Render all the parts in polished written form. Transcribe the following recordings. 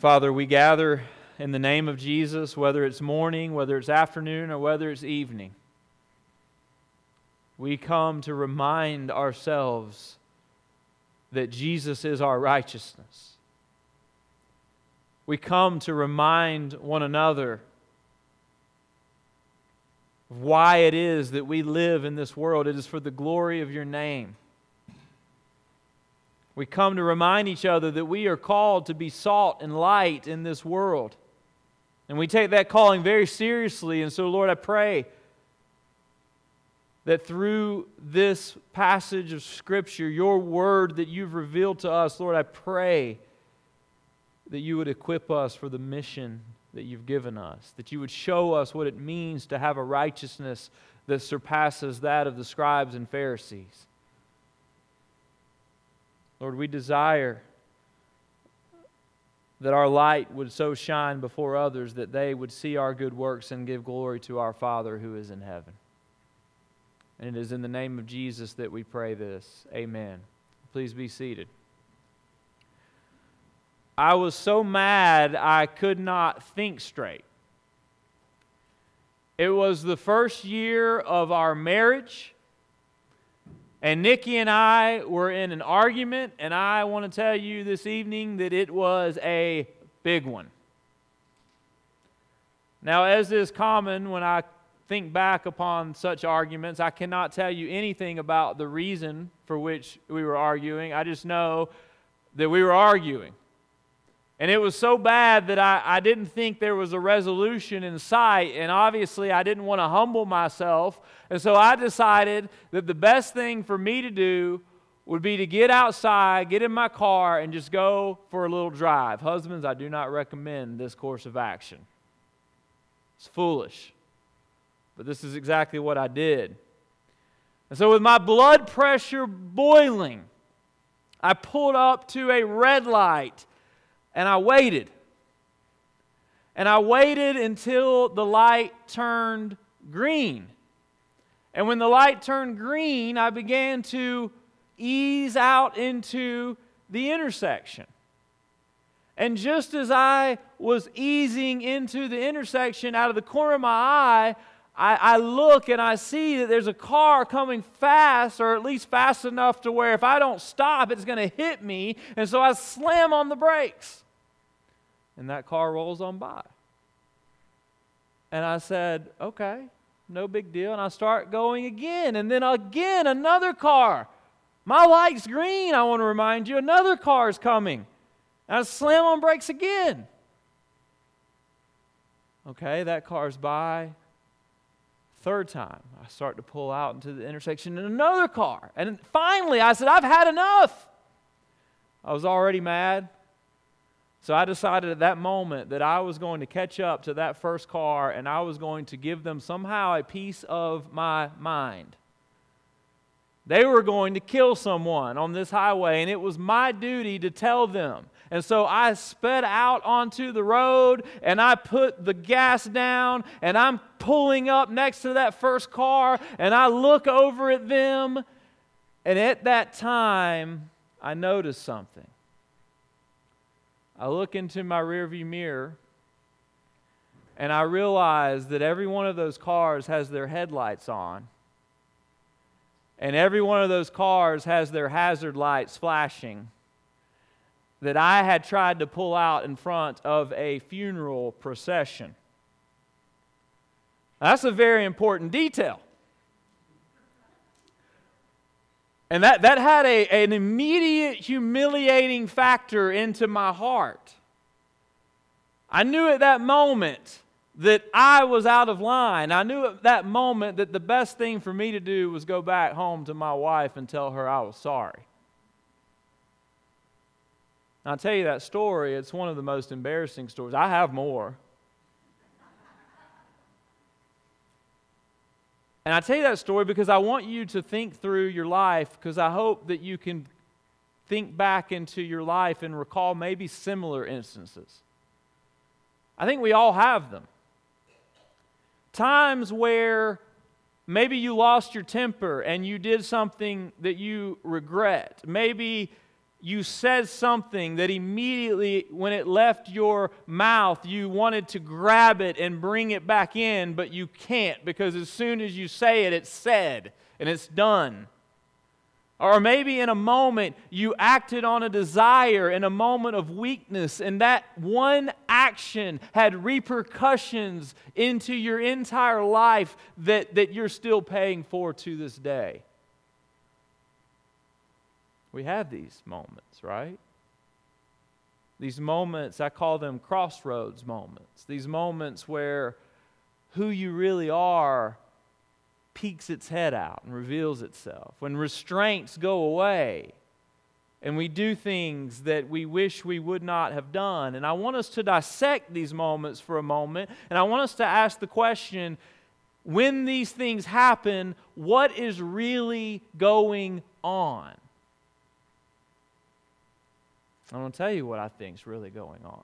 Father, we gather in the name of Jesus, whether it's morning, whether it's afternoon, or whether it's evening. We come to remind ourselves that Jesus is our righteousness. We come to remind one another of why it is that we live in this world. It is for the glory of your name. We come to remind each other that we are called to be salt and light in this world. And we take that calling very seriously. And so, Lord, I pray that through this passage of Scripture, your word that you've revealed to us, Lord, I pray that you would equip us for the mission that you've given us, that you would show us what it means to have a righteousness that surpasses that of the scribes and Pharisees. Lord, we desire that our light would so shine before others that they would see our good works and give glory to our Father who is in heaven. And it is in the name of Jesus that we pray this. Amen. Please be seated. I was so mad I could not think straight. It was the first year of our marriage, and Nikki and I were in an argument, and I want to tell you this evening that it was a big one. Now, as is common when I think back upon such arguments, I cannot tell you anything about the reason for which we were arguing. I just know that we were arguing. And it was so bad that I didn't think there was a resolution in sight, and obviously I didn't want to humble myself. And so I decided that the best thing for me to do would be to get outside, get in my car, and just go for a little drive. Husbands, I do not recommend this course of action. It's foolish. But this is exactly what I did. And so with my blood pressure boiling, I pulled up to a red light. And I waited. And I waited until the light turned green. And when the light turned green, I began to ease out into the intersection. And just as I was easing into the intersection, out of the corner of my eye, I look and I see that there's a car coming fast, or at least fast enough to where if I don't stop, it's going to hit me. And so I slam on the brakes. And that car rolls on by. And I said, okay, no big deal. And I start going again. And then again, another car. My light's green, I want to remind you. Another car is coming. And I slam on brakes again. Okay, that car's by. Third time, I start to pull out into the intersection and another car. And finally, I said, I've had enough. I was already mad. So I decided at that moment that I was going to catch up to that first car and I was going to give them somehow a piece of my mind. They were going to kill someone on this highway, and it was my duty to tell them. And so I sped out onto the road, and I put the gas down, and I'm pulling up next to that first car, and I look over at them, and at that time, I noticed something. I look into my rearview mirror, and I realize that every one of those cars has their headlights on. And every one of those cars has their hazard lights flashing, that I had tried to pull out in front of a funeral procession. That's a very important detail. And that had an immediate humiliating factor into my heart. I knew at that moment that I was out of line. I knew at that moment that the best thing for me to do was go back home to my wife and tell her I was sorry. And I'll tell you that story, it's one of the most embarrassing stories. I have more. And I tell you that story because I want you to think through your life, because I hope that you can think back into your life and recall maybe similar instances. I think we all have them. Times where maybe you lost your temper and you did something that you regret. Maybe you said something that immediately, when it left your mouth, you wanted to grab it and bring it back in, but you can't because as soon as you say it, it's said and it's done. Or maybe in a moment, you acted on a desire in a moment of weakness, and that one action had repercussions into your entire life that you're still paying for to this day. We have these moments, right? These moments, I call them crossroads moments. These moments where who you really are peeks its head out and reveals itself. When restraints go away and we do things that we wish we would not have done. And I want us to dissect these moments for a moment, and I want us to ask the question, when these things happen, what is really going on? I'm going to tell you what I think is really going on.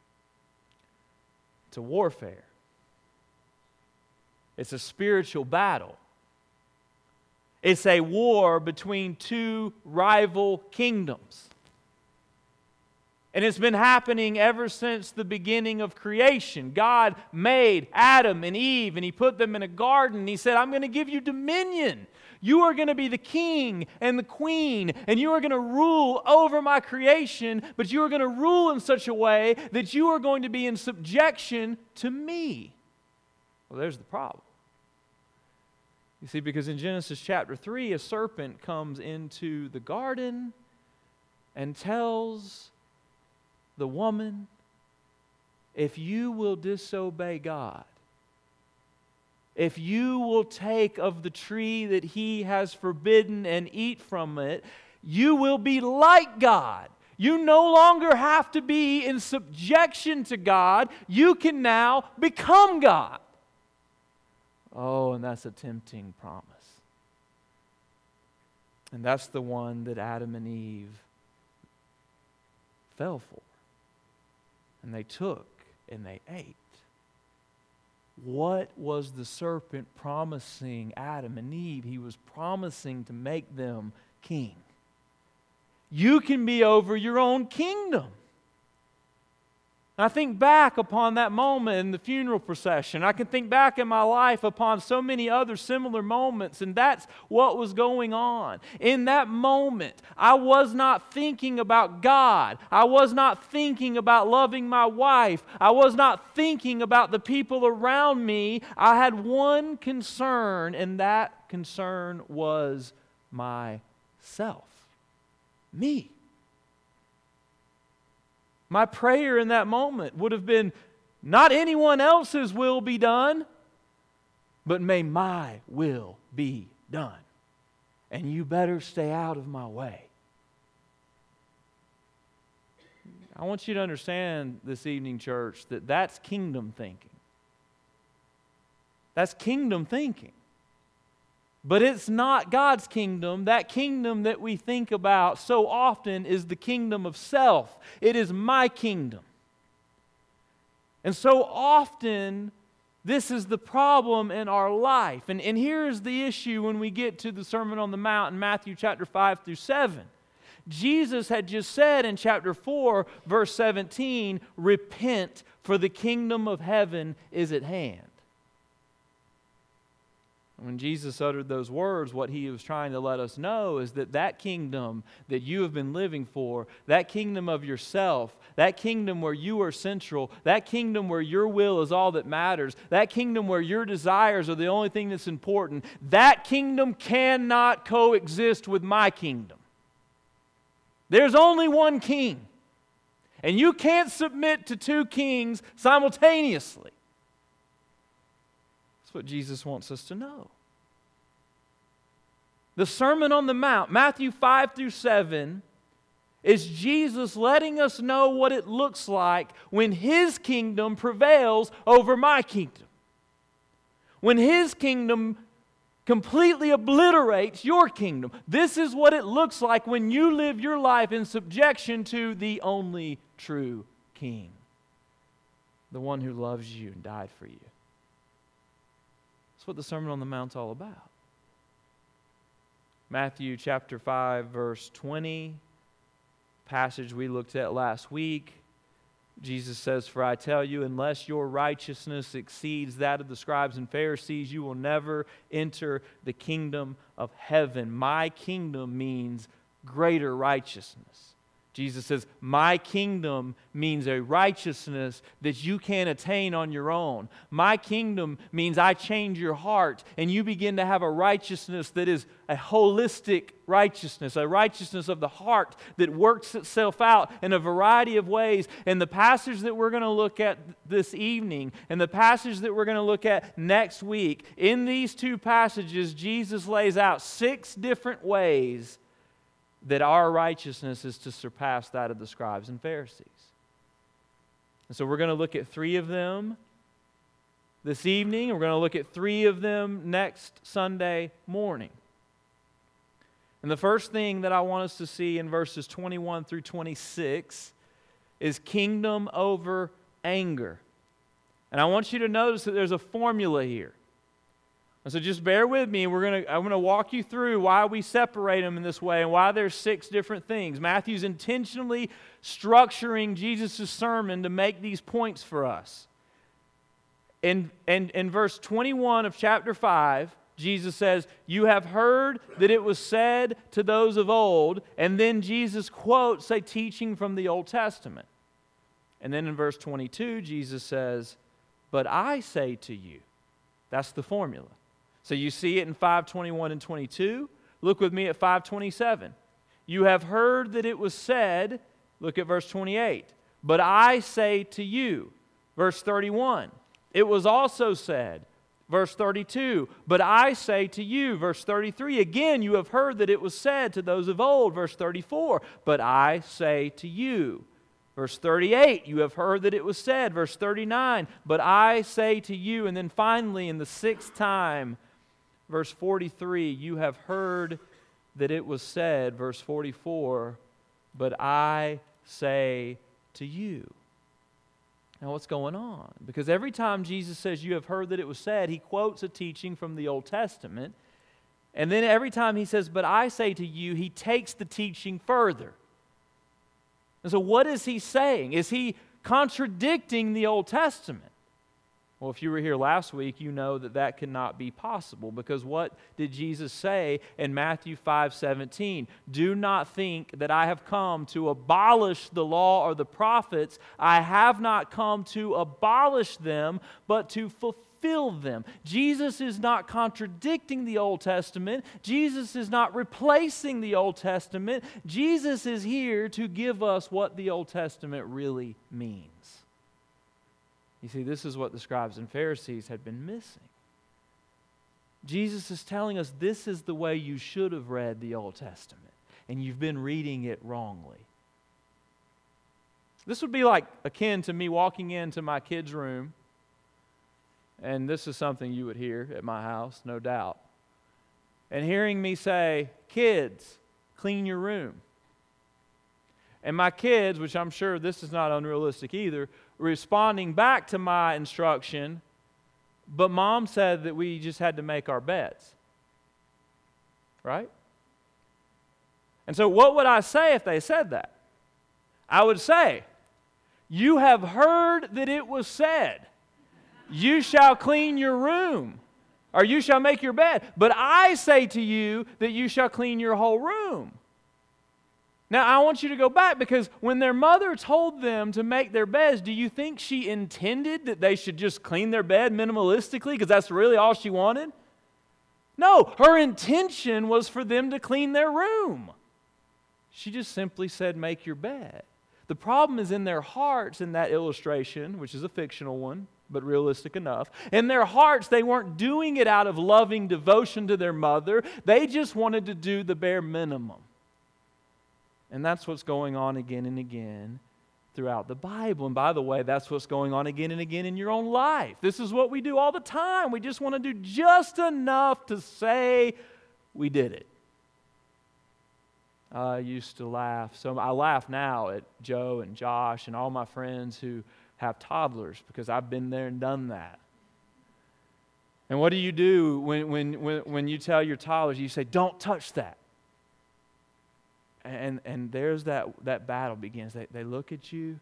It's a warfare. It's a spiritual battle. It's a war between two rival kingdoms. And it's been happening ever since the beginning of creation. God made Adam and Eve, and He put them in a garden. He said, I'm going to give you dominion. You are going to be the king and the queen, and you are going to rule over my creation, but you are going to rule in such a way that you are going to be in subjection to me. Well, there's the problem. You see, because in Genesis chapter 3, a serpent comes into the garden and tells the woman, if you will disobey God, if you will take of the tree that He has forbidden and eat from it, you will be like God. You no longer have to be in subjection to God. You can now become God. Oh, and that's a tempting promise. And that's the one that Adam and Eve fell for. And they took and they ate. What was the serpent promising Adam and Eve? He was promising to make them king. You can be over your own kingdom. I think back upon that moment in the funeral procession. I can think back in my life upon so many other similar moments, and that's what was going on. In that moment, I was not thinking about God. I was not thinking about loving my wife. I was not thinking about the people around me. I had one concern, and that concern was myself. Me. My prayer in that moment would have been, not anyone else's will be done, but may my will be done. And you better stay out of my way. I want you to understand this evening, church, that that's kingdom thinking. That's kingdom thinking. But it's not God's kingdom. That kingdom that we think about so often is the kingdom of self. It is my kingdom. And so often, this is the problem in our life. And here's the issue when we get to the Sermon on the Mount in Matthew chapter 5 through 7. Jesus had just said in chapter 4, verse 17, repent, for the kingdom of heaven is at hand. When Jesus uttered those words, what He was trying to let us know is that that kingdom that you have been living for, that kingdom of yourself, that kingdom where you are central, that kingdom where your will is all that matters, that kingdom where your desires are the only thing that's important, that kingdom cannot coexist with my kingdom. There's only one king, and you can't submit to two kings simultaneously. That's what Jesus wants us to know. The Sermon on the Mount, Matthew 5 through 7, is Jesus letting us know what it looks like when His kingdom prevails over my kingdom. When His kingdom completely obliterates your kingdom. This is what it looks like when you live your life in subjection to the only true King, the one who loves you and died for you. That's what the Sermon on the Mount's all about. Matthew chapter 5, verse 20 passage we looked at last week. Jesus says, "For I tell you, unless your righteousness exceeds that of the scribes and Pharisees, you will never enter the kingdom of heaven." My kingdom means greater righteousness. Jesus says, my kingdom means a righteousness that you can't attain on your own. My kingdom means I change your heart and you begin to have a righteousness that is a holistic righteousness, a righteousness of the heart that works itself out in a variety of ways. And the passage that we're going to look at this evening and the passage that we're going to look at next week, in these two passages, Jesus lays out 6 different ways that our righteousness is to surpass that of the scribes and Pharisees. And so we're going to look at 3 of them this evening. We're going to look at 3 of them next Sunday morning. And the first thing that I want us to see in verses 21 through 26 is kingdom over anger. And I want you to notice that there's a formula here. And so just bear with me. I'm going to walk you through why we separate them in this way and why there's 6 different things. Matthew's intentionally structuring Jesus' sermon to make these points for us. In verse 21 of chapter 5, Jesus says, "You have heard that it was said to those of old," and then Jesus quotes a teaching from the Old Testament. And then in verse 22, Jesus says, "But I say to you." That's the formula. So you see it in 5:21 and 22. Look with me at 5:27. "You have heard that it was said," look at verse 28, "But I say to you." Verse 31, "It was also said." Verse 32, "But I say to you." Verse 33, again, "You have heard that it was said to those of old." Verse 34, "But I say to you." Verse 38, "You have heard that it was said." Verse 39, "But I say to you." And then finally, in the 6th time, verse 43, "You have heard that it was said." Verse 44, "But I say to you." Now what's going on? Because every time Jesus says, "You have heard that it was said," he quotes a teaching from the Old Testament. And then every time he says, "But I say to you," he takes the teaching further. And so what is he saying? Is he contradicting the Old Testament? Well, if you were here last week, you know that that cannot be possible, because what did Jesus say in Matthew 5:17? "Do not think that I have come to abolish the law or the prophets. I have not come to abolish them, but to fulfill them." Jesus is not contradicting the Old Testament. Jesus is not replacing the Old Testament. Jesus is here to give us what the Old Testament really means. You see, this is what the scribes and Pharisees had been missing. Jesus is telling us this is the way you should have read the Old Testament, and you've been reading it wrongly. This would be like akin to me walking into my kids' room, and this is something you would hear at my house, no doubt, and hearing me say, "Kids, clean your room." And my kids, which I'm sure this is not unrealistic either, responding back to my instruction, "But Mom said that we just had to make our beds." Right? And so what would I say if they said that? I would say, "You have heard that it was said, you shall clean your room, or you shall make your bed. But I say to you that you shall clean your whole room." Now, I want you to go back, because when their mother told them to make their beds, do you think she intended that they should just clean their bed minimalistically because that's really all she wanted? No, her intention was for them to clean their room. She just simply said, "Make your bed." The problem is in their hearts in that illustration, which is a fictional one, but realistic enough. In their hearts, they weren't doing it out of loving devotion to their mother. They just wanted to do the bare minimum. And that's what's going on again and again throughout the Bible. And by the way, that's what's going on again and again in your own life. This is what we do all the time. We just want to do just enough to say we did it. I used to laugh. So I laugh now at Joe and Josh and all my friends who have toddlers, because I've been there and done that. And what do you do when you tell your toddlers, you say, "Don't touch that"? And there's that battle begins. They look at you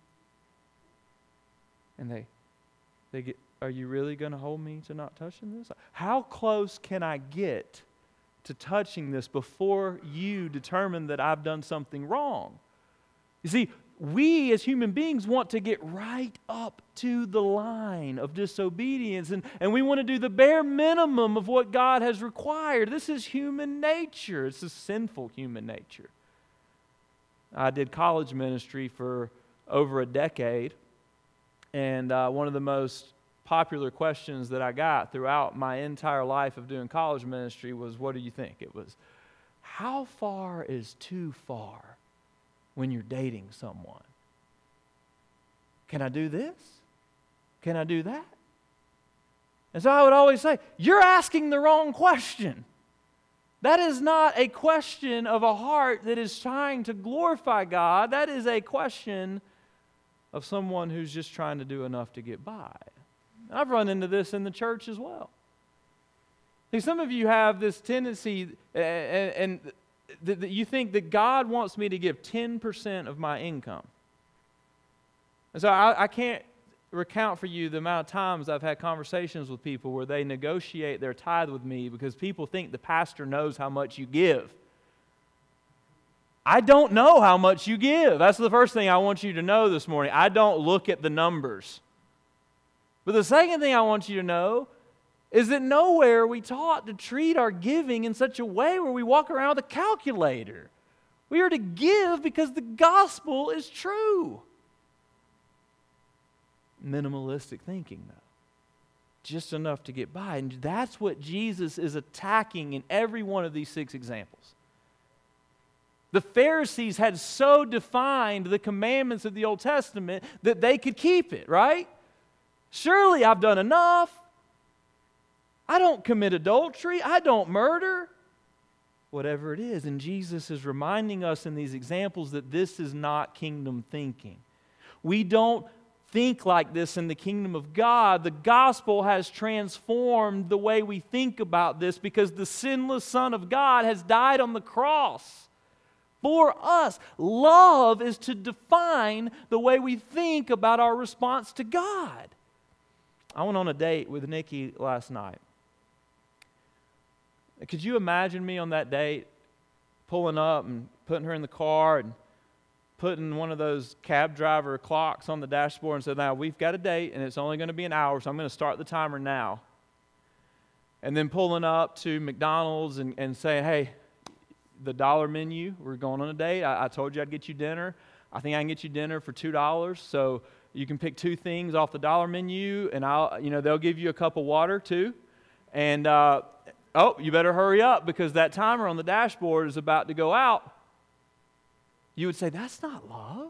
and they get, are you really going to hold me to not touching this? How close can I get to touching this before you determine that I've done something wrong? You see, we as human beings want to get right up to the line of disobedience, and we want to do the bare minimum of what God has required. This is human nature. It's a sinful human nature. I did college ministry for over a decade, and one of the most popular questions that I got throughout my entire life of doing college ministry was, what do you think? It was, how far is too far when you're dating someone? Can I do this? Can I do that? And so I would always say, you're asking the wrong question. That is not a question of a heart that is trying to glorify God. That is a question of someone who's just trying to do enough to get by. I've run into this in the church as well. See, some of you have this tendency, and you think that God wants me to give 10% of my income. And so I can't recount for you the amount of times I've had conversations with people where they negotiate their tithe with me because people think the pastor knows how much you give. I don't know how much you give. That's the first thing I want you to know this morning. I don't look at the numbers. But the second thing I want you to know is that nowhere are we taught to treat our giving in such a way where we walk around with a calculator. We are to give because the gospel is true. Minimalistic thinking, though. Just enough to get by. And that's what Jesus is attacking in every one of these 6 examples. The Pharisees had so defined the commandments of the Old Testament that they could keep it, right? Surely I've done enough. I don't commit adultery. I don't murder. Whatever it is. And Jesus is reminding us in these examples that this is not kingdom thinking. We don't think like this in the kingdom of God. The gospel has transformed the way we think about this because the sinless Son of God has died on the cross for us. Love is to define the way we think about our response to God. I went on a date with Nikki last night. Could you imagine me on that date pulling up and putting her in the car and putting one of those cab driver clocks on the dashboard and saying, now we've got a date and it's only going to be an hour, so I'm going to start the timer now. And then pulling up to McDonald's and saying, hey, the $1 menu, we're going on a date. I told you I'd get you dinner. I think I can get you dinner for $2, so you can pick 2 things off the $1 menu, and they'll give you a cup of water too. And you better hurry up because that timer on the dashboard is about to go out. You would say, that's not love.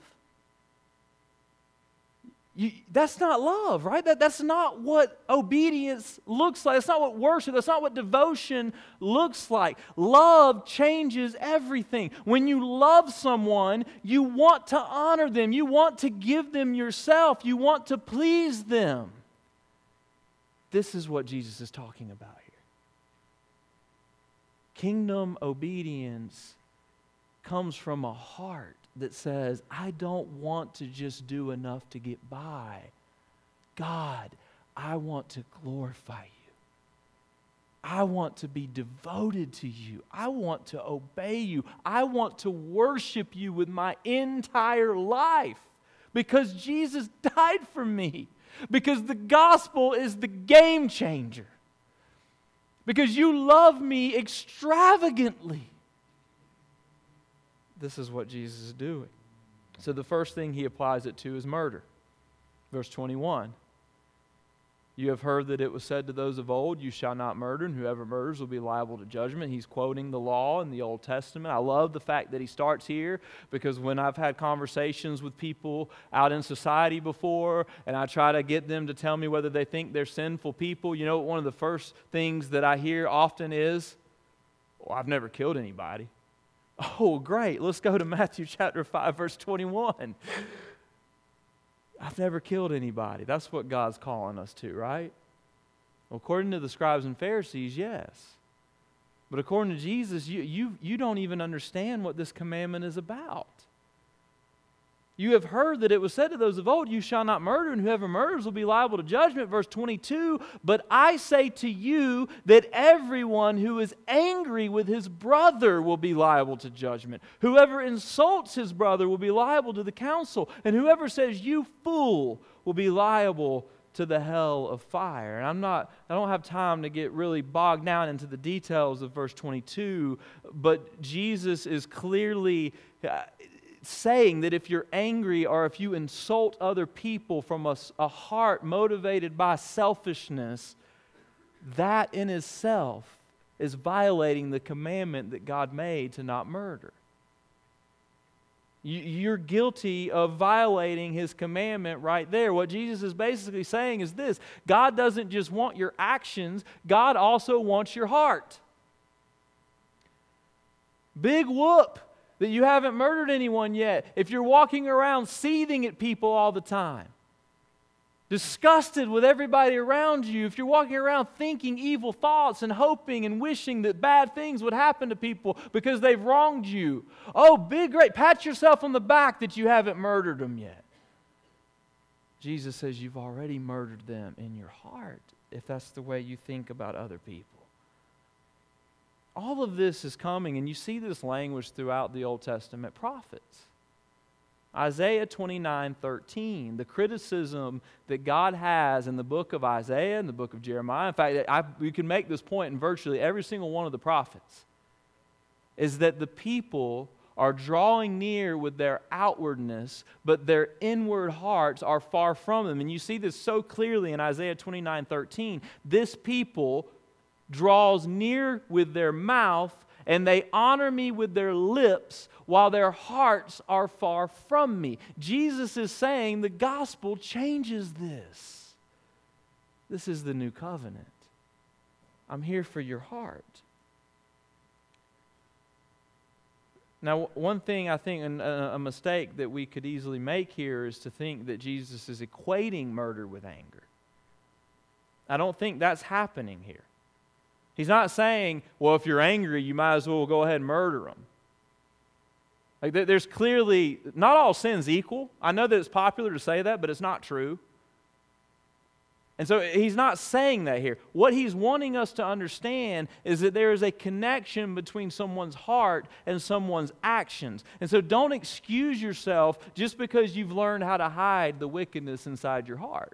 That's not love, right? That's not what obedience looks like. That's not what worship, that's not what devotion looks like. Love changes everything. When you love someone, you want to honor them. You want to give them yourself. You want to please them. This is what Jesus is talking about here. Kingdom obedience comes from a heart that says, I don't want to just do enough to get by. God, I want to glorify you. I want to be devoted to you. I want to obey you. I want to worship you with my entire life because Jesus died for me. Because the gospel is the game changer. Because you love me extravagantly. This is what Jesus is doing. So the first thing he applies it to is murder. Verse 21. You have heard that it was said to those of old, you shall not murder, and whoever murders will be liable to judgment. He's quoting the law in the Old Testament. I love the fact that he starts here because when I've had conversations with people out in society before, and I try to get them to tell me whether they think they're sinful people, you know, one of the first things that I hear often is, well, I've never killed anybody. Oh, great. Let's go to Matthew chapter 5, verse 21. I've never killed anybody. That's what God's calling us to, right? Well, according to the scribes and Pharisees, yes. But according to Jesus, you don't even understand what this commandment is about. You have heard that it was said to those of old, you shall not murder, and whoever murders will be liable to judgment. Verse 22, but I say to you that everyone who is angry with his brother will be liable to judgment. Whoever insults his brother will be liable to the council, and whoever says, you fool, will be liable to the hell of fire. And I don't have time to get really bogged down into the details of verse 22, but Jesus is clearly saying that if you're angry or if you insult other people from a heart motivated by selfishness, that in itself is violating the commandment that God made to not murder. You're guilty of violating His commandment right there. What Jesus is basically saying is this: God doesn't just want your actions, God also wants your heart. Big whoop that you haven't murdered anyone yet if you're walking around seething at people all the time, disgusted with everybody around you, if you're walking around thinking evil thoughts and hoping and wishing that bad things would happen to people because they've wronged you. Oh, big, great. Pat yourself on the back that you haven't murdered them yet. Jesus says you've already murdered them in your heart if that's the way you think about other people. All of this is coming, and you see this language throughout the Old Testament prophets. Isaiah 29:13, the criticism that God has in the book of Isaiah and the book of Jeremiah, in fact, we can make this point in virtually every single one of the prophets, is that the people are drawing near with their outwardness, but their inward hearts are far from them. And you see this so clearly in Isaiah 29:13. This people draws near with their mouth, and they honor me with their lips, while their hearts are far from me. Jesus is saying the gospel changes this. This is the new covenant. I'm here for your heart. Now, one thing I think, a mistake that we could easily make here is to think that Jesus is equating murder with anger. I don't think that's happening here. He's not saying, well, if you're angry, you might as well go ahead and murder them. Like, there's clearly, not all sins equal. I know that it's popular to say that, but it's not true. And so he's not saying that here. What he's wanting us to understand is that there is a connection between someone's heart and someone's actions. And so don't excuse yourself just because you've learned how to hide the wickedness inside your heart.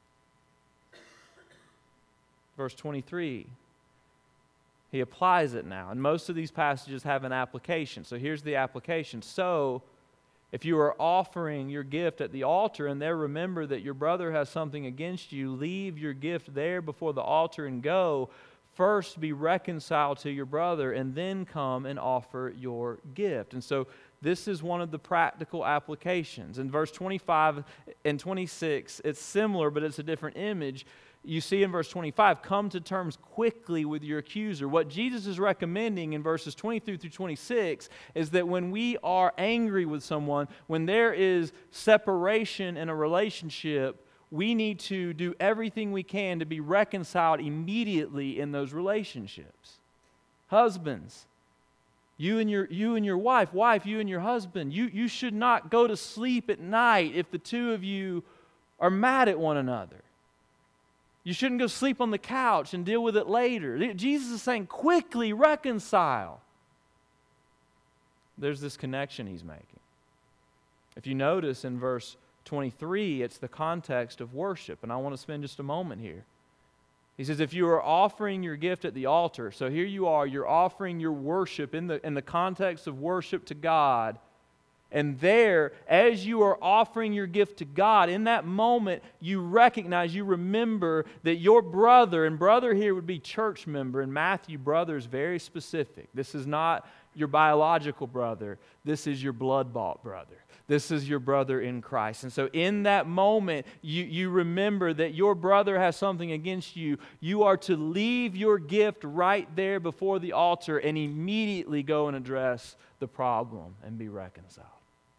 Verse 23. He applies it now. And most of these passages have an application. So here's the application. So, if you are offering your gift at the altar and there remember that your brother has something against you, leave your gift there before the altar and go. First be reconciled to your brother and then come and offer your gift. And so this is one of the practical applications. In verse 25 and 26, it's similar, but it's a different image. You see in verse 25, come to terms quickly with your accuser. What Jesus is recommending in verses 23 through 26 is that when we are angry with someone, when there is separation in a relationship, we need to do everything we can to be reconciled immediately in those relationships. Husbands, you and your wife, you and your husband, you should not go to sleep at night if the two of you are mad at one another. You shouldn't go sleep on the couch and deal with it later. Jesus is saying, quickly reconcile. There's this connection he's making. If you notice in verse 23, it's the context of worship, and I want to spend just a moment here. He says, if you are offering your gift at the altar, so here you are, you're offering your worship in the context of worship to God. And there, as you are offering your gift to God, in that moment, you recognize, you remember that your brother, and brother here would be church member. In Matthew, brother is very specific. This is not your biological brother. This is your blood-bought brother. This is your brother in Christ. And so in that moment, you remember that your brother has something against you. You are to leave your gift right there before the altar and immediately go and address the problem and be reconciled.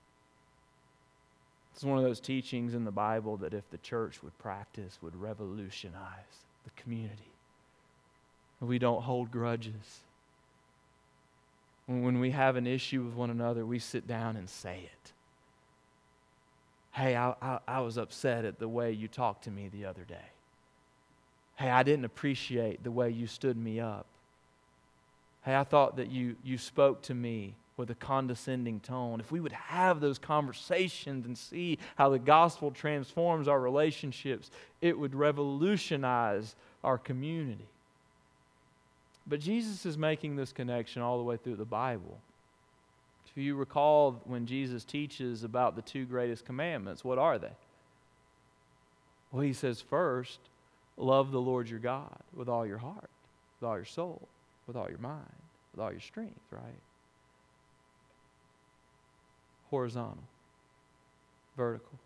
It's one of those teachings in the Bible that if the church would practice, would revolutionize the community. We don't hold grudges. When we have an issue with one another, we sit down and say it. Hey, I was upset at the way you talked to me the other day. Hey, I didn't appreciate the way you stood me up. Hey, I thought that you spoke to me with a condescending tone. If we would have those conversations and see how the gospel transforms our relationships, it would revolutionize our community. But Jesus is making this connection all the way through the Bible. If you recall when Jesus teaches about the two greatest commandments, what are they? Well, he says first, love the Lord your God with all your heart, with all your soul, with all your mind, with all your strength, right? Horizontal, vertical.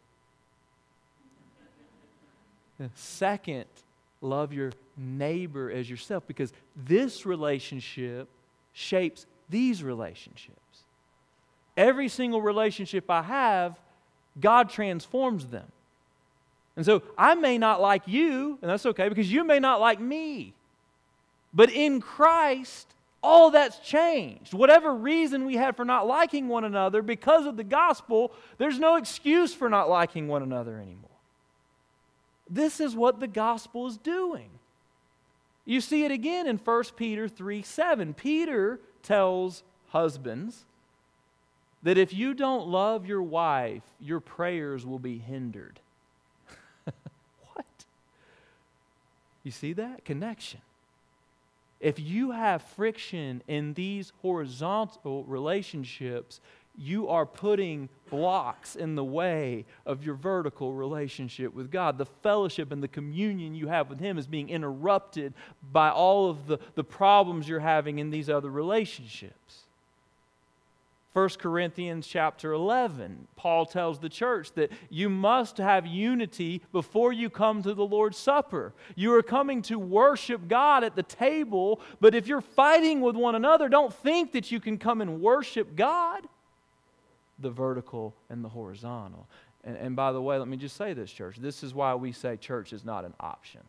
Second, love your neighbor as yourself, because this relationship shapes these relationships. Every single relationship I have, God transforms them. And so I may not like you, and that's okay, because you may not like me. But in Christ, all that's changed. Whatever reason we had for not liking one another, because of the gospel, there's no excuse for not liking one another anymore. This is what the gospel is doing. You see it again in 1 Peter 3:7. Peter tells husbands that if you don't love your wife, your prayers will be hindered. What? You see that? Connection. If you have friction in these horizontal relationships, you are putting blocks in the way of your vertical relationship with God. The fellowship and the communion you have with Him is being interrupted by all of the problems you're having in these other relationships. 1 Corinthians chapter 11, Paul tells the church that you must have unity before you come to the Lord's Supper. You are coming to worship God at the table, but if you're fighting with one another, don't think that you can come and worship God. The vertical and the horizontal. And by the way, let me just say this, church. This is why we say church is not an option.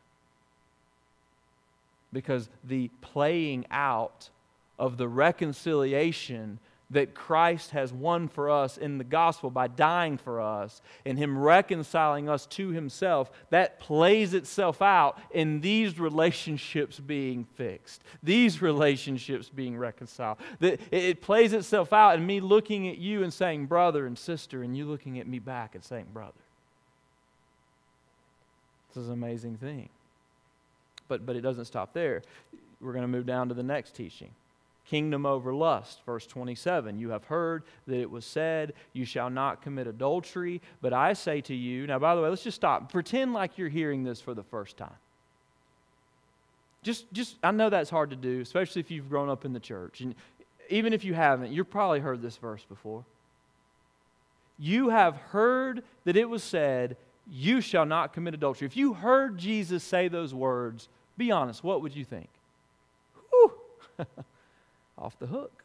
Because the playing out of the reconciliation that Christ has won for us in the gospel by dying for us and Him reconciling us to Himself, that plays itself out in these relationships being fixed, these relationships being reconciled. It plays itself out in me looking at you and saying brother and sister, and you looking at me back and saying brother. This is an amazing thing. But it doesn't stop there. We're going to move down to the next teaching. Kingdom over lust, verse 27. You have heard that it was said, you shall not commit adultery. But I say to you, now by the way, let's just stop. Pretend like you're hearing this for the first time. Just I know that's hard to do, especially if you've grown up in the church. And even if you haven't, you've probably heard this verse before. You have heard that it was said, you shall not commit adultery. If you heard Jesus say those words, be honest, what would you think? Whew. Off the hook.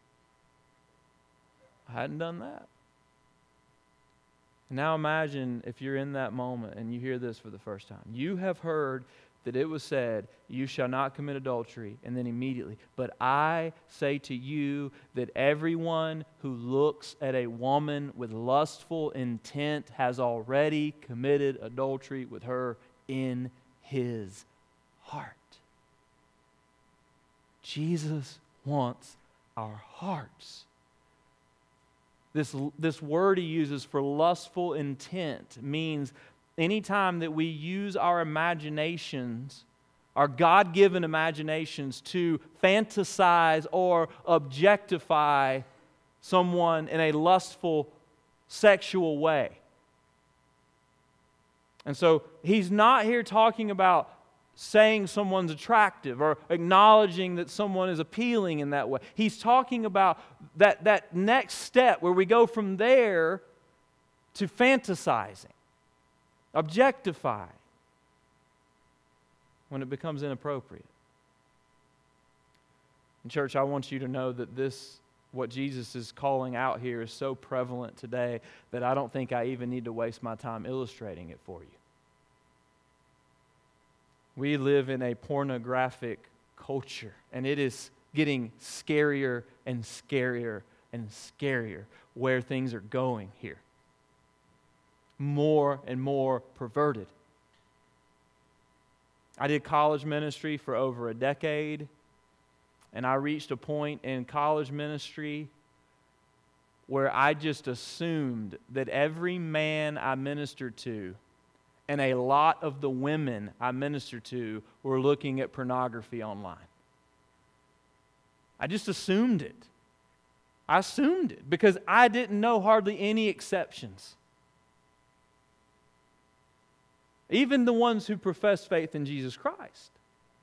I hadn't done that. Now imagine if you're in that moment and you hear this for the first time. You have heard that it was said, you shall not commit adultery, and then immediately, but I say to you that everyone who looks at a woman with lustful intent has already committed adultery with her in his heart. Jesus wants our hearts. This word he uses for lustful intent means anytime that we use our imaginations, our God-given imaginations, to fantasize or objectify someone in a lustful, sexual way. And so he's not here talking about saying someone's attractive or acknowledging that someone is appealing in that way. He's talking about that next step where we go from there to fantasizing, objectifying, when it becomes inappropriate. And church, I want you to know that what Jesus is calling out here is so prevalent today that I don't think I even need to waste my time illustrating it for you. We live in a pornographic culture, and it is getting scarier and scarier and scarier where things are going here. More and more perverted. I did college ministry for over a decade, and I reached a point in college ministry where I just assumed that every man I ministered to and a lot of the women I ministered to were looking at pornography online. I just assumed it. I assumed it because I didn't know hardly any exceptions. Even the ones who profess faith in Jesus Christ.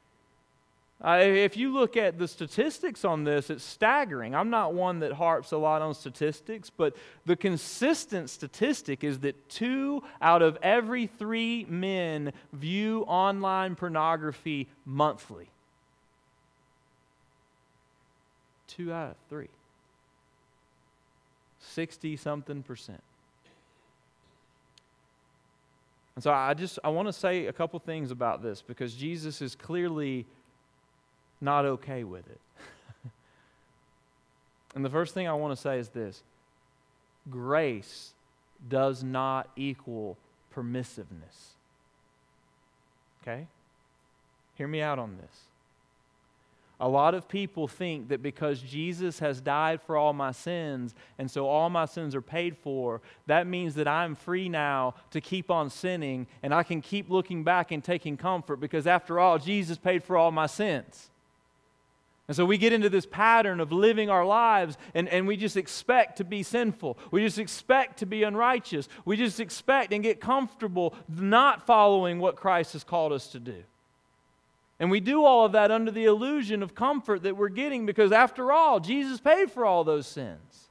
If you look at the statistics on this, it's staggering. I'm not one that harps a lot on statistics, but the consistent statistic is that 2 out of every 3 men view online pornography monthly. 2 out of 3. 60-something%. And so I want to say a couple things about this because Jesus is clearly not okay with it. And the first thing I want to say is this: grace does not equal permissiveness. Okay? Hear me out on this. A lot of people think that because Jesus has died for all my sins, and so all my sins are paid for, that means that I'm free now to keep on sinning, and I can keep looking back and taking comfort because after all, Jesus paid for all my sins. And so we get into this pattern of living our lives, and we just expect to be sinful. We just expect to be unrighteous. We just expect and get comfortable not following what Christ has called us to do. And we do all of that under the illusion of comfort that we're getting because after all, Jesus paid for all those sins.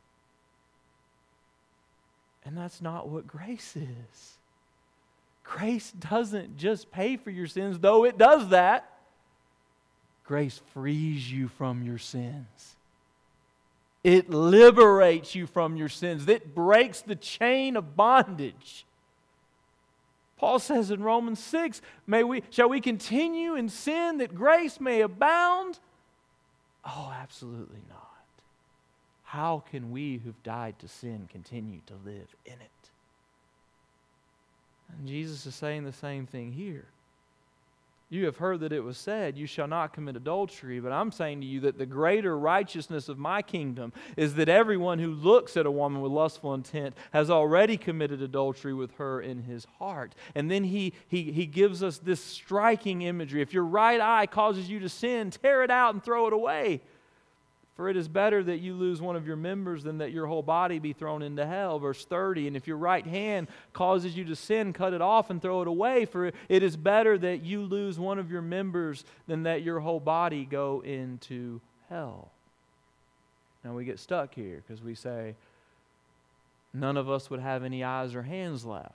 And that's not what grace is. Grace doesn't just pay for your sins, though it does that. Grace frees you from your sins. It liberates you from your sins. It breaks the chain of bondage. Paul says in Romans 6, shall we continue in sin that grace may abound? Oh, absolutely not. How can we who've died to sin continue to live in it? And Jesus is saying the same thing here. You have heard that it was said, you shall not commit adultery, but I'm saying to you that the greater righteousness of my kingdom is that everyone who looks at a woman with lustful intent has already committed adultery with her in his heart. And then he gives us this striking imagery. If your right eye causes you to sin, tear it out and throw it away. For it is better that you lose one of your members than that your whole body be thrown into hell. Verse 30, and if your right hand causes you to sin, cut it off and throw it away. For it is better that you lose one of your members than that your whole body go into hell. Now we get stuck here because we say, none of us would have any eyes or hands left.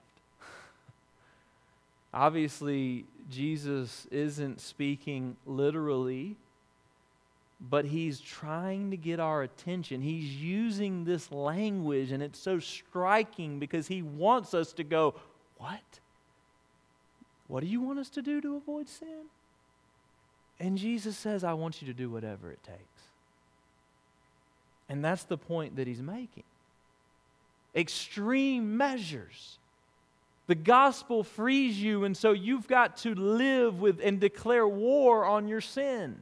Obviously, Jesus isn't speaking literally, but he's trying to get our attention. He's using this language, and it's so striking because he wants us to go, what? What do you want us to do to avoid sin? And Jesus says, I want you to do whatever it takes. And that's the point that he's making. Extreme measures. The gospel frees you, and so you've got to live with and declare war on your sin.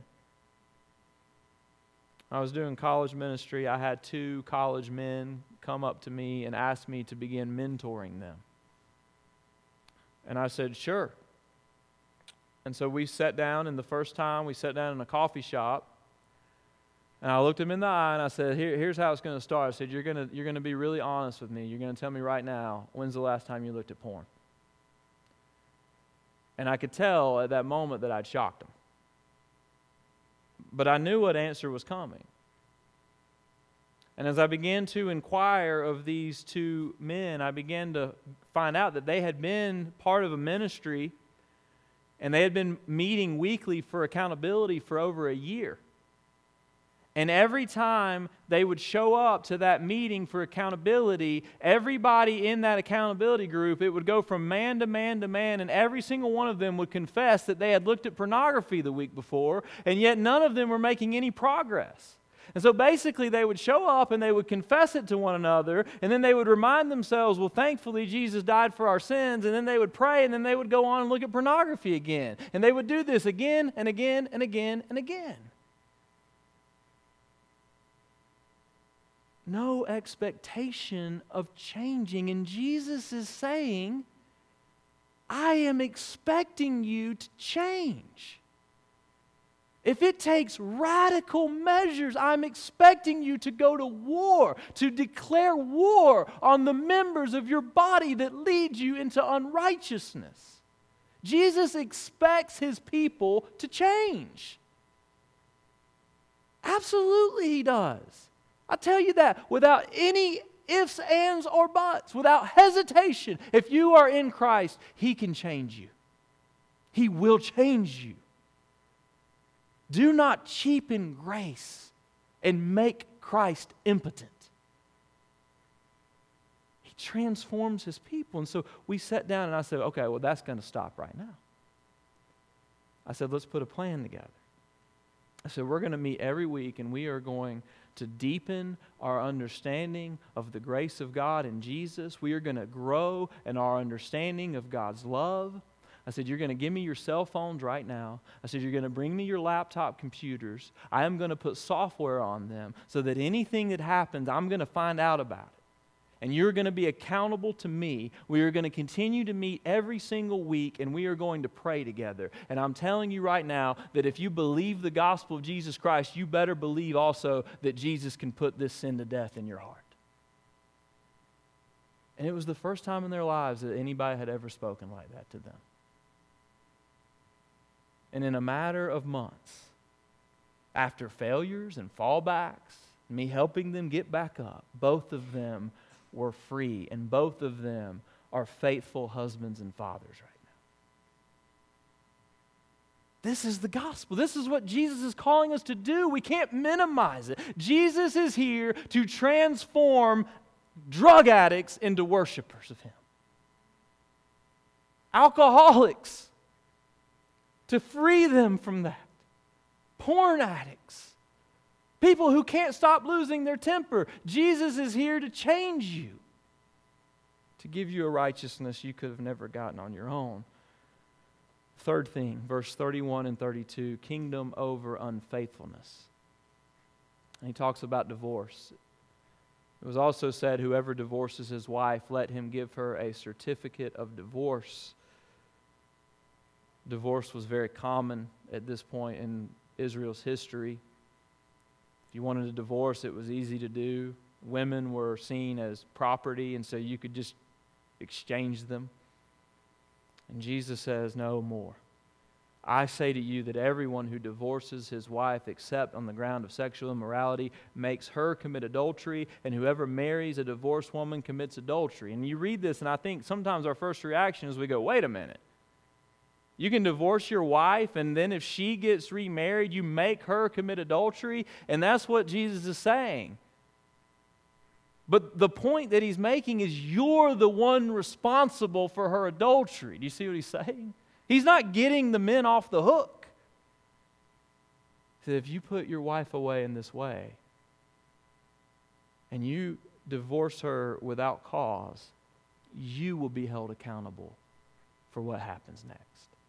I was doing college ministry. I had 2 college men come up to me and ask me to begin mentoring them. And I said, sure. And so we sat down, and the first time we sat down in a coffee shop, and I looked him in the eye and I said, here's how it's going to start. I said, you're going to be really honest with me. You're going to tell me right now, when's the last time you looked at porn? And I could tell at that moment that I'd shocked him. But I knew what answer was coming. And as I began to inquire of these 2 men, I began to find out that they had been part of a ministry and they had been meeting weekly for accountability for over a year. And every time they would show up to that meeting for accountability, everybody in that accountability group, it would go from man to man to man, and every single one of them would confess that they had looked at pornography the week before, and yet none of them were making any progress. And so basically they would show up and they would confess it to one another, and then they would remind themselves, well, thankfully Jesus died for our sins, and then they would pray, and then they would go on and look at pornography again. And they would do this again and again and again and again. No expectation of changing. And Jesus is saying, I am expecting you to change. If it takes radical measures, I'm expecting you to go to war, to declare war on the members of your body that lead you into unrighteousness. Jesus expects his people to change. Absolutely he does. I tell you that without any ifs, ands, or buts, without hesitation. If you are in Christ, he can change you. He will change you. Do not cheapen grace and make Christ impotent. He transforms his people. And so we sat down and I said, okay, well, that's going to stop right now. I said, let's put a plan together. I said, we're going to meet every week and we are going to deepen our understanding of the grace of God in Jesus. We are going to grow in our understanding of God's love. I said, you're going to give me your cell phones right now. I said, you're going to bring me your laptop computers. I am going to put software on them so that anything that happens, I'm going to find out about it. And you're going to be accountable to me. We are going to continue to meet every single week, and we are going to pray together. And I'm telling you right now that if you believe the gospel of Jesus Christ, you better believe also that Jesus can put this sin to death in your heart. And it was the first time in their lives that anybody had ever spoken like that to them. And in a matter of months, after failures and fallbacks, me helping them get back up, both of them were free, and both of them are faithful husbands and fathers right now. This is the gospel. This is what Jesus is calling us to do. We can't minimize it. Jesus is here to transform drug addicts into worshipers of him. Alcoholics, to free them from that. Porn addicts. People who can't stop losing their temper. Jesus is here to change you. To give you a righteousness you could have never gotten on your own. Third thing, verse 31 and 32, kingdom over unfaithfulness. And he talks about divorce. It was also said, whoever divorces his wife, let him give her a certificate of divorce. Divorce was very common at this point in Israel's history. If you wanted a divorce, it was easy to do. Women were seen as property, and so you could just exchange them. And Jesus says, no more. I say to you that everyone who divorces his wife except on the ground of sexual immorality makes her commit adultery, and whoever marries a divorced woman commits adultery. And you read this, and I think sometimes our first reaction is we go, wait a minute. You can divorce your wife, and then if she gets remarried, you make her commit adultery? And that's what Jesus is saying. But the point that he's making is you're the one responsible for her adultery. Do you see what he's saying? He's not getting the men off the hook. He said, if you put your wife away in this way, and you divorce her without cause, you will be held accountable for what happens next.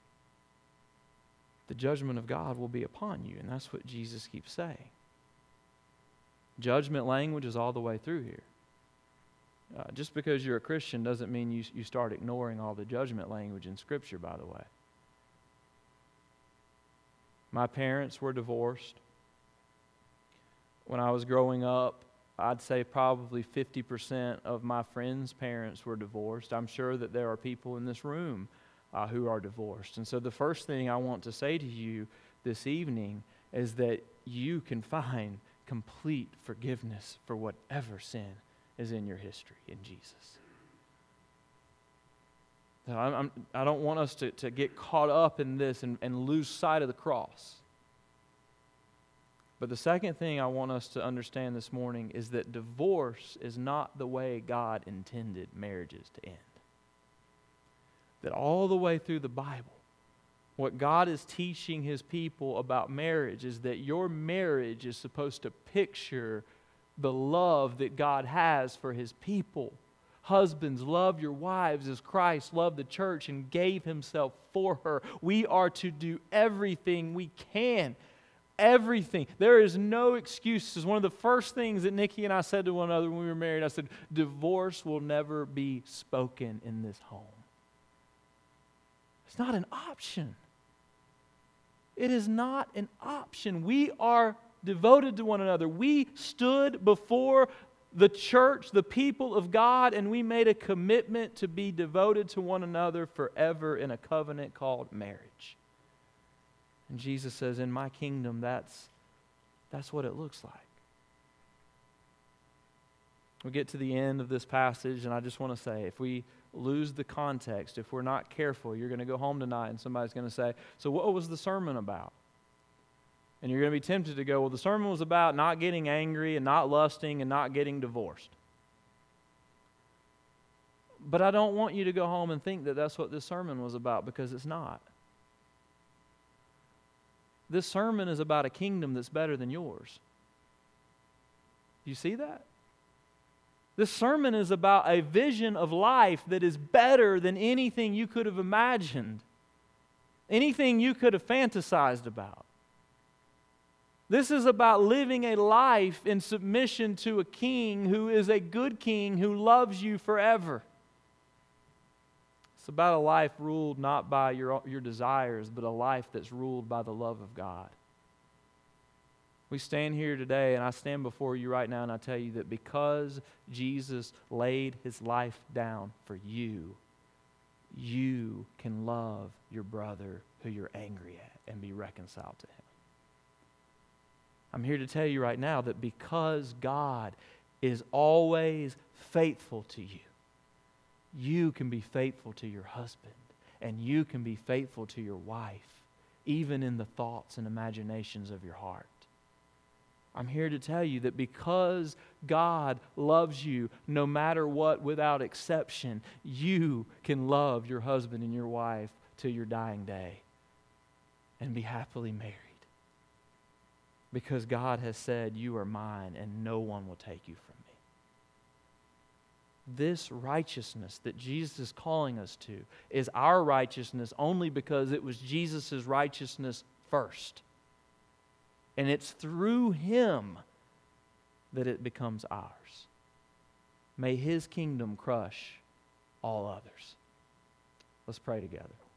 The judgment of God will be upon you, and that's what Jesus keeps saying. Judgment language is all the way through here. Just because you're a Christian doesn't mean you start ignoring all the judgment language in Scripture, by the way. My parents were divorced. When I was growing up, I'd say probably 50% of my friends' parents were divorced. I'm sure that there are people in this room who are divorced. And so the first thing I want to say to you this evening is that you can find complete forgiveness for whatever sin is in your history in Jesus. I don't want us to get caught up in this and lose sight of the cross. But the second thing I want us to understand this morning is that divorce is not the way God intended marriages to end. That all the way through the Bible, what God is teaching His people about marriage is that your marriage is supposed to picture the love that God has for His people. Husbands, love your wives as Christ loved the church and gave Himself for her. We are to do everything we can. Everything. There is no excuses. One of the first things that Nikki and I said to one another when we were married, I said, divorce will never be spoken in this home. It's not an option. It is not an option. We are devoted to one another. We stood before the church, the people of God, and we made a commitment to be devoted to one another forever in a covenant called marriage. And Jesus says, in my kingdom, that's what it looks like. We get to the end of this passage, and I just want to say, if we lose the context, if we're not careful, you're going to go home tonight and somebody's going to say, so what was the sermon about? And you're going to be tempted to go, well, the sermon was about not getting angry and not lusting and not getting divorced. But I don't want you to go home and think that that's what this sermon was about, because it's not. This sermon is about a kingdom that's better than yours. Do you see that? This sermon is about a vision of life that is better than anything you could have imagined, anything you could have fantasized about. This is about living a life in submission to a king who is a good king who loves you forever. It's about a life ruled not by your desires, but a life that's ruled by the love of God. We stand here today, and I stand before you right now, and I tell you that because Jesus laid His life down for you, you can love your brother who you're angry at and be reconciled to him. I'm here to tell you right now that because God is always faithful to you, you can be faithful to your husband, and you can be faithful to your wife, even in the thoughts and imaginations of your heart. I'm here to tell you that because God loves you no matter what, without exception, you can love your husband and your wife till your dying day and be happily married. Because God has said, you are mine and no one will take you from me. This righteousness that Jesus is calling us to is our righteousness only because it was Jesus' righteousness first. And it's through Him that it becomes ours. May His kingdom crush all others. Let's pray together.